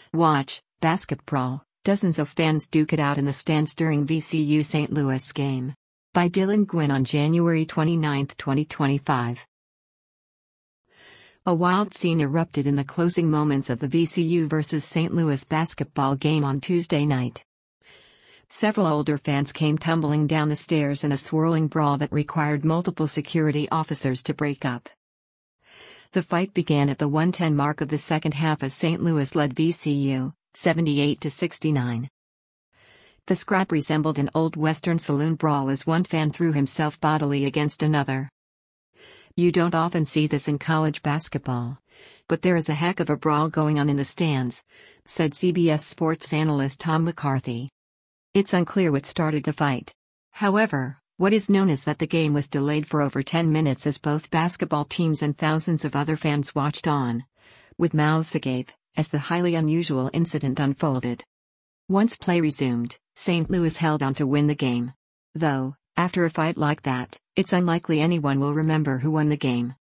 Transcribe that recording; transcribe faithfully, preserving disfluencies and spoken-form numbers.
Watch, Basketball, dozens of fans duke it out in the stands during V C U Saint Louis game. By Dylan Gwynn on January twenty-ninth, twenty twenty-five. A wild scene erupted in the closing moments of the V C U versus Saint Louis basketball game on Tuesday night. Several older fans came tumbling down the stairs in a swirling brawl that required multiple security officers to break up. The fight began at the one ten mark of the second half as Saint Louis led V C U, seventy-eight to sixty-nine. The scrap resembled an old Western saloon brawl as one fan threw himself bodily against another. You don't often see this in college basketball, but there is a heck of a brawl going on in the stands, said C B S Sports analyst Tom McCarthy. It's unclear what started the fight. However, what is known is that the game was delayed for over ten minutes as both basketball teams and thousands of other fans watched on, with mouths agape, as the highly unusual incident unfolded. Once play resumed, Saint Louis held on to win the game. Though, after a fight like that, it's unlikely anyone will remember who won the game.